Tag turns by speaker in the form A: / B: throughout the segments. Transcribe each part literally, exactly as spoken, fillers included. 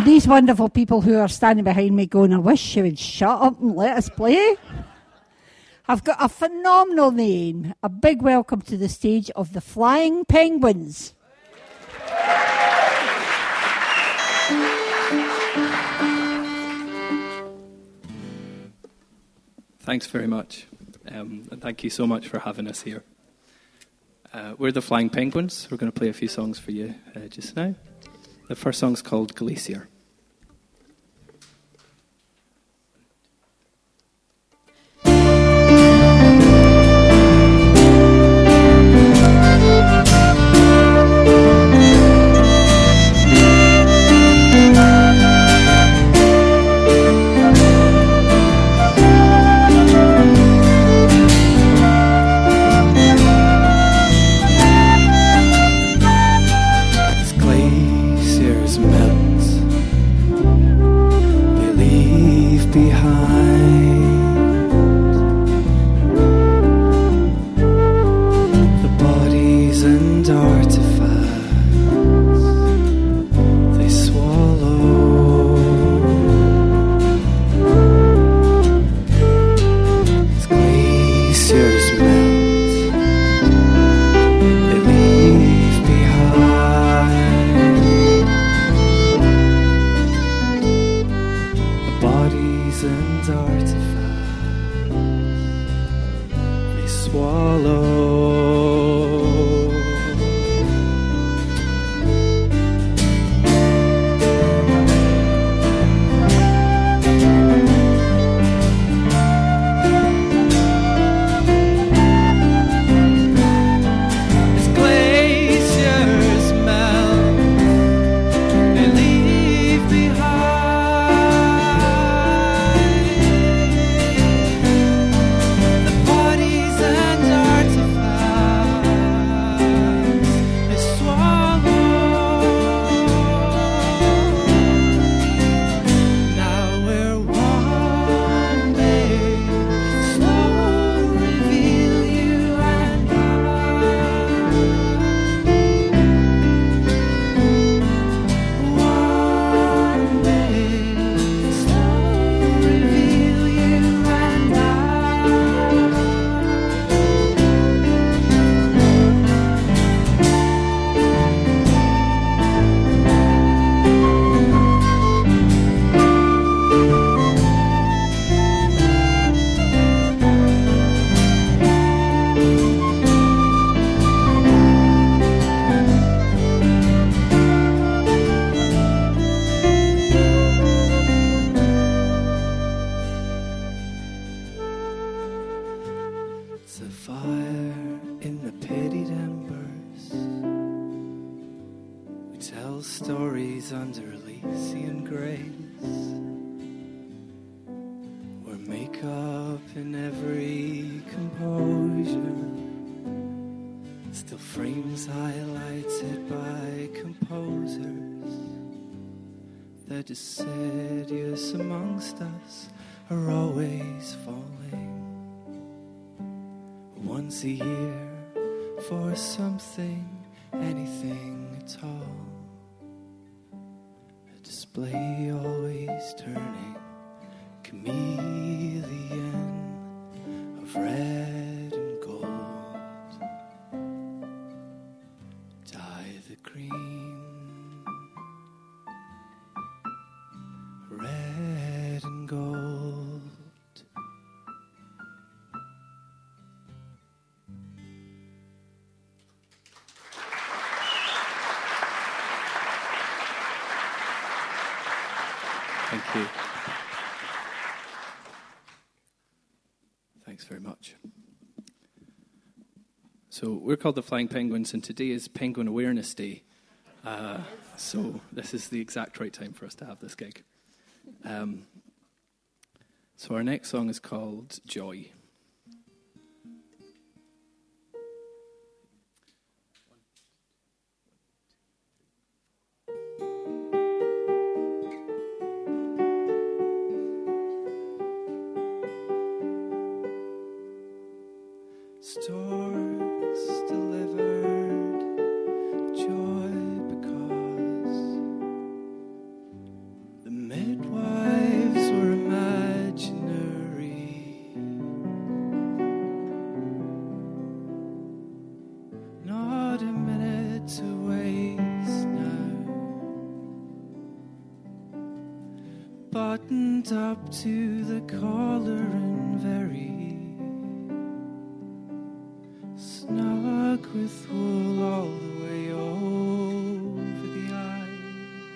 A: these wonderful people who are standing behind me going, I wish you would shut up and let us play. I've got a phenomenal name. A big welcome to the stage of the Flying Penguins.
B: Thanks very much. Um, and thank you so much for having us here. Uh, we're the Flying Penguins. We're going to play a few songs for you uh, just now. The first song's called Glacier.
C: The deciduous amongst us are always falling. Once a year for something, anything at all. A display always turning, chameleon of red and gold. Dye the green, red and gold.
B: Thank you. Thanks very much. So we're called the Flying Penguins, and today is Penguin Awareness Day. Uh, so this is the exact right time for us to have this gig. Um, so our next song is called Joy.
C: Storks delivered joy because The midwives were imaginary. Not a minute to waste now. Buttoned up to the collar and very snug with wool all the way over the eyes.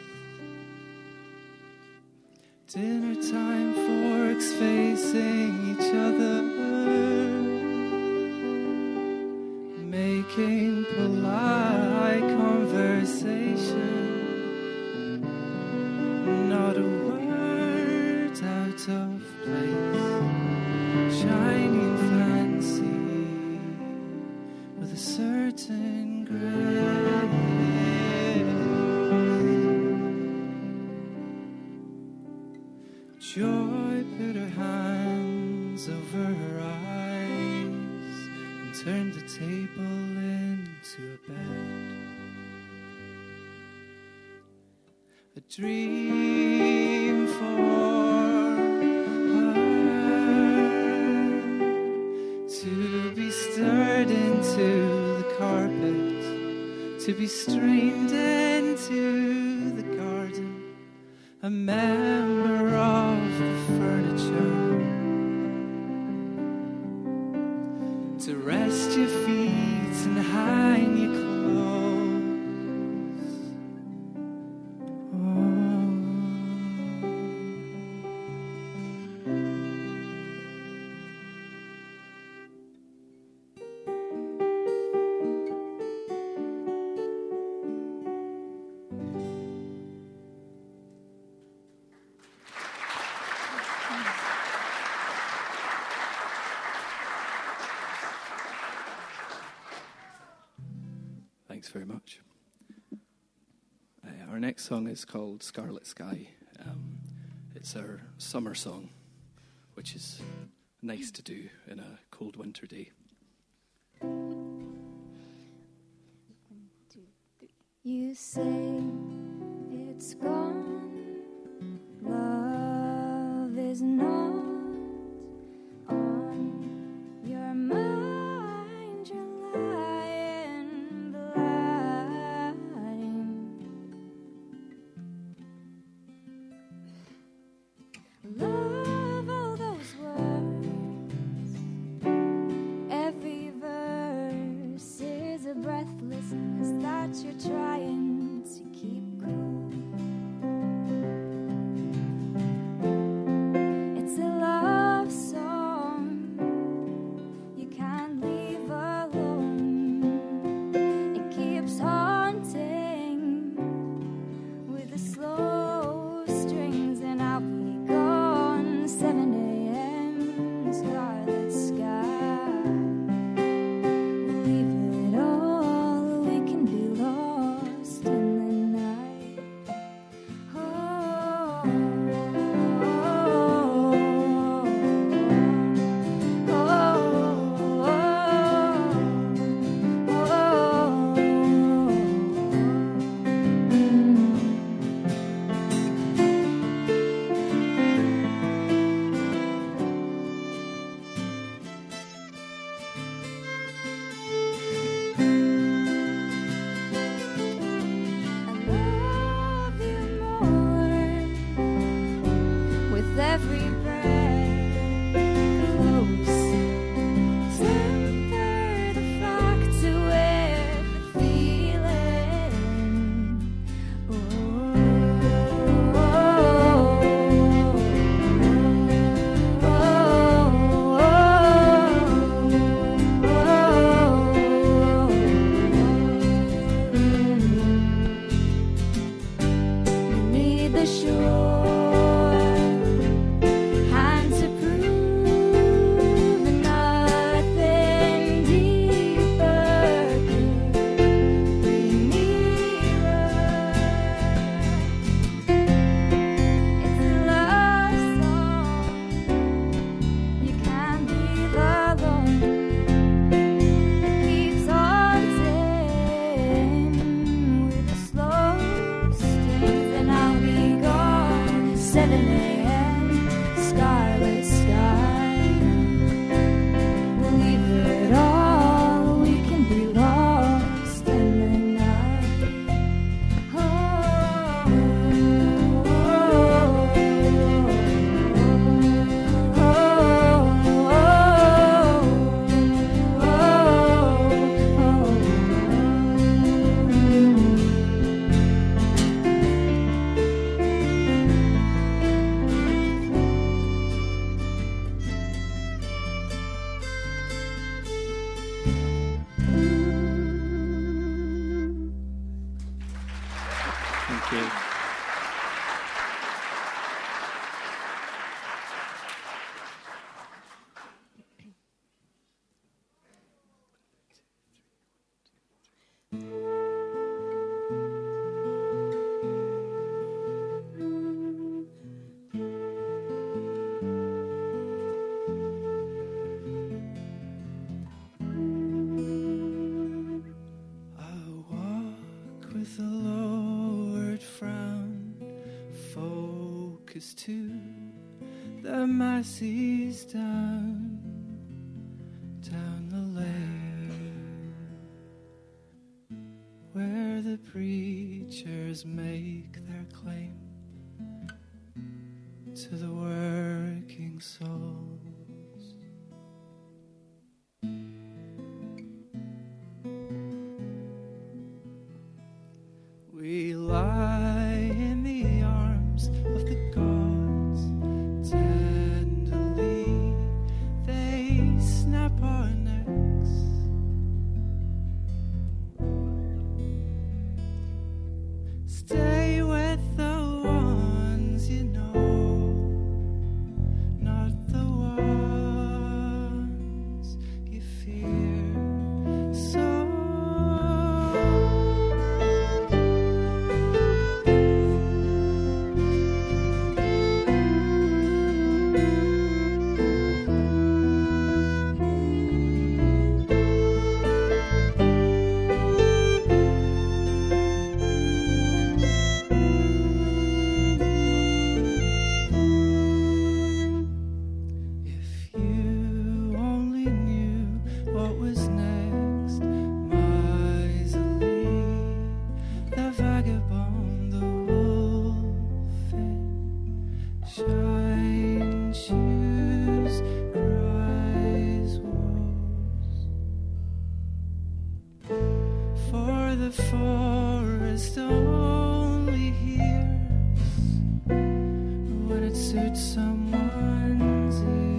C: Dinner time, forks facing each other, making polite conversation. Not a word out of place, shining fancy with a certain grace. Joy put her hands over her eyes and turned the table into a bed. A dream for her to be stirred into the carpet, to be streamed into the garden, a member of the furniture, to rest your feet and hang your clothes.
B: Thanks very much. Uh, our next song is called Scarlet Sky. Um, it's our summer song, which is nice to do in a cold winter day.
D: You say it's gone, love is not on your mind, you're lying blind. Love all those words, every verse is a breathlessness that you're trying to keep cool. It's a love song you can't leave alone. It keeps haunting with the slow strings, and I'll be gone seven a.m. Scarlet sky. Leave it all, we can be lost in the night. Oh, oh, oh, I love you more with every breath. Close, temper the fact with the feeling. Oh, oh, need the shore, hand to prove nothing deeper could be nearer. It's a love song you can't leave alone. It keeps haunting with the slow strings, and I'll be gone
C: focus to the masses down, down the lane, where the preachers make their claim to the working souls. We lie in the arms of the gods tenderly. They snap our necks. Stay with the ones you know, not the ones you fear. So forest only hears when it suits someone's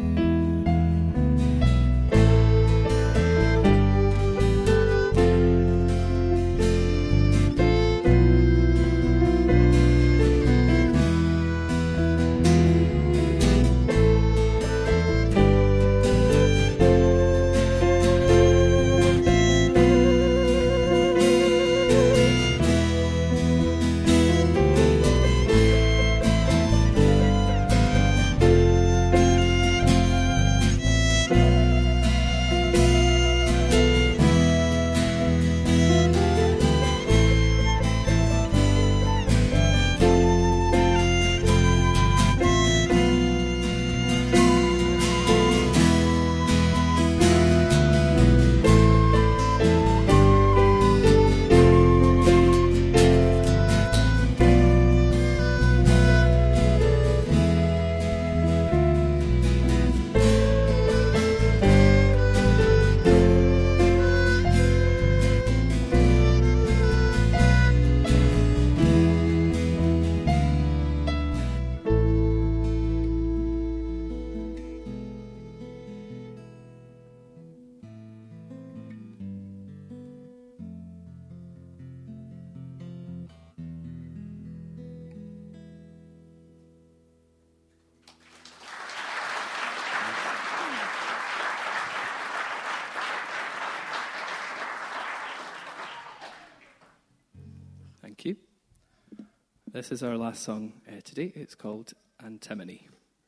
B: Thank you. This is our last song uh, today. It's called Antimony.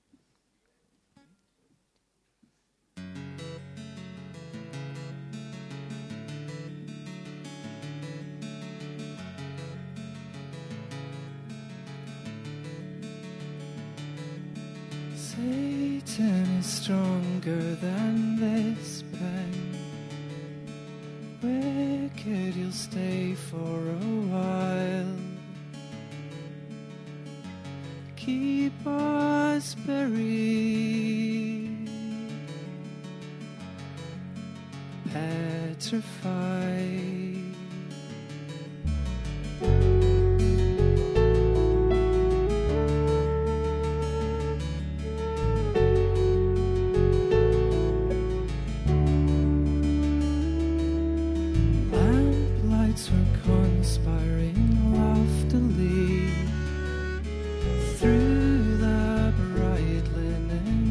C: Satan is stronger than this pen. Wicked, you'll stay for a while. Keep us buried, petrified. Lamplights were conspiring loftily through the bright linen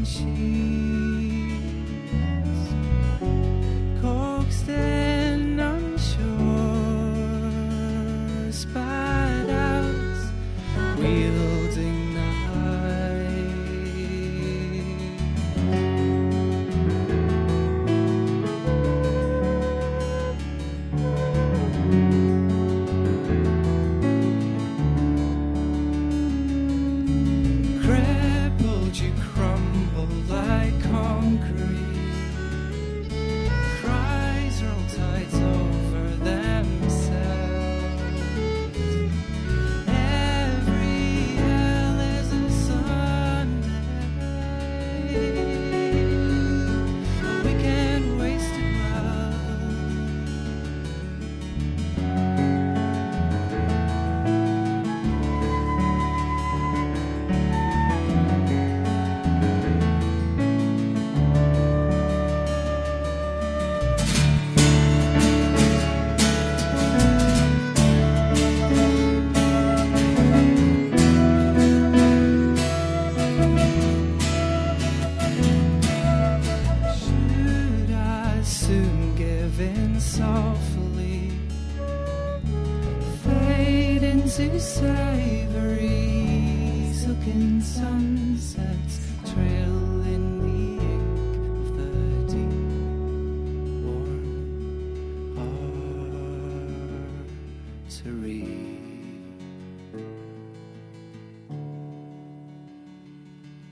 C: sheets, coaxed in unsure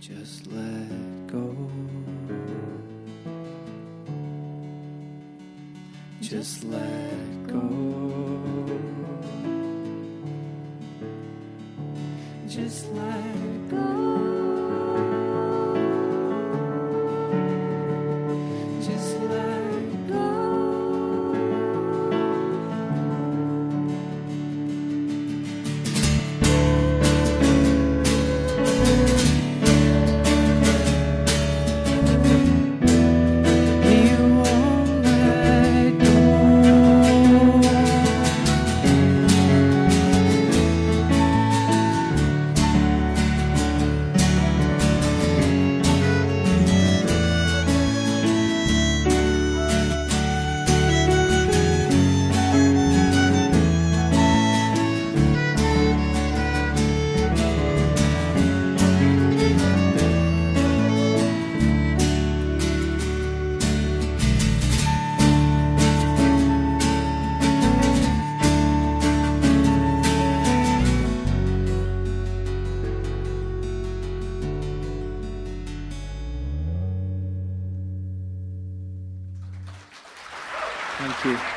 C: Just let go. Just let go. Just let go. Just let go.
B: Thank you.